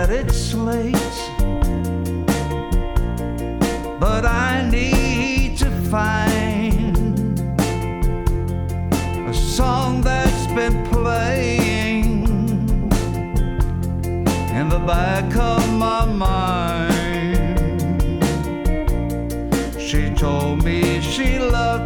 that it's late, but I need to find a song that's been playing in the back of my mind. She told me she loved